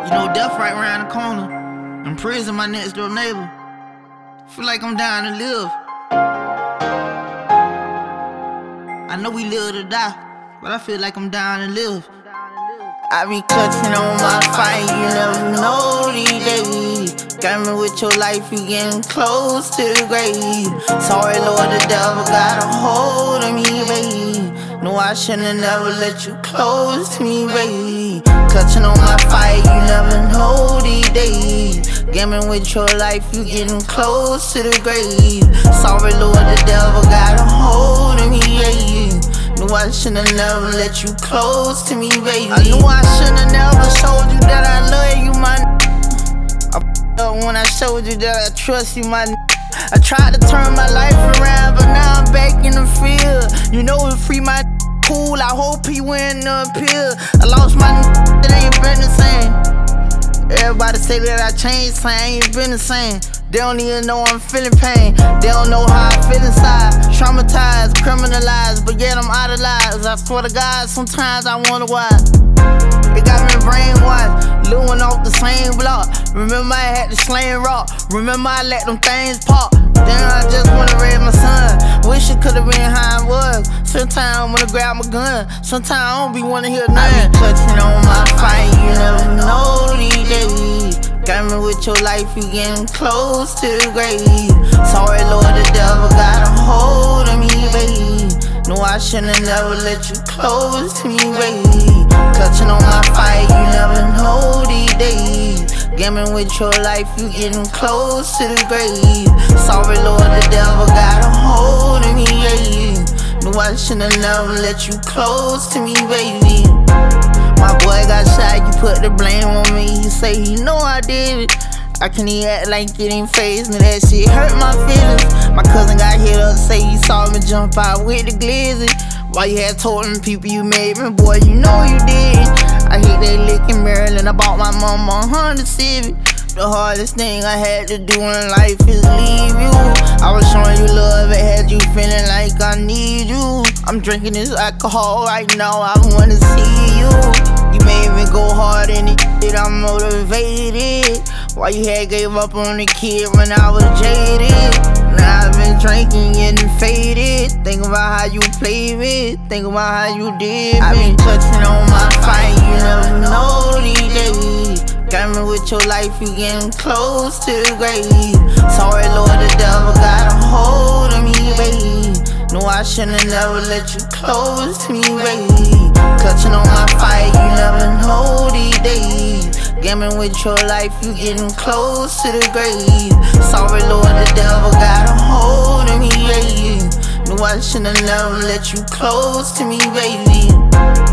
You know, death right around the corner. In prison, my next door neighbor. Feel like I'm dying to live. I know we live to die, but I feel like I'm dying to live. I be clutching on my fight, you never know these days. Got me with your life, you getting close to the grave. Sorry, Lord, the devil got a hold of me, babe. No, I shouldn't never let you close to me, babe. Clutching on my fight, you never know these days. Gaming with your life, you getting close to the grave. Sorry, Lord, the devil got a hold of me, babe. Knew I should've never let you close to me, baby. I knew I should've never showed you that I love you, my I f***ed up when I showed you that I trust you, my I tried to turn my life around, but now I'm back in the field. You know it free my cool, I hope he win the appeal. I lost my it ain't been the same. Everybody say that I changed, I ain't been the same. They don't even know I'm feeling pain. They don't know how I feel inside. Traumatized, criminalized, but yet I'm out of lives. I swear to God, sometimes I wonder why. It got me brainwashed, living off the same block. Remember I had the slang rock. Remember I let them things pop. Then I just wanna raise my son. Wish it could've been how it was. Sometimes I wanna grab my gun. Sometimes I don't be wanna hear nothing. I be clutching on my fight, you never know these days. Got me with your life, you getting close to the grave. Sorry, Lord, the devil got a hold of me, babe. No, I should've never let you close to me, babe. Clutching on my fight, you never know these days. Gaming with your life, you getting close to the grave. Sorry, Lord, the devil got a hold of me, babe. No, I should've never let you close to me, baby. My boy got shot, you put the blame on me. You say you know I did it. I can't even act like it ain't faze me. That shit hurt my feelings. My cousin got hit up, say he saw me jump out with the glizzy. Why you had told them people you made me, boy, you know you did. I hit that lick in Maryland, I bought my mama a Honda Civic. The hardest thing I had to do in life is leave you. I was showing you love, it had you feeling like I need you. I'm drinking this alcohol right now, I wanna see you. You made me go hard in it, I'm motivated. Why you had gave up on the kid when I was jaded? Now I've been drinking, getting faded. Think about how you played me, think about how you did me. I been clutching on my fight, you never know these days. Got me with your life, you getting close to the grave. Sorry, Lord, the devil got a hold of me, babe. No, I should've never let you close to me, babe. Clutching on my fight, you never know these days. Gaming with your life, you getting close to the grave. Sorry, Lord, the devil got a hold of me, babe. No, I should've never let you close to me, baby.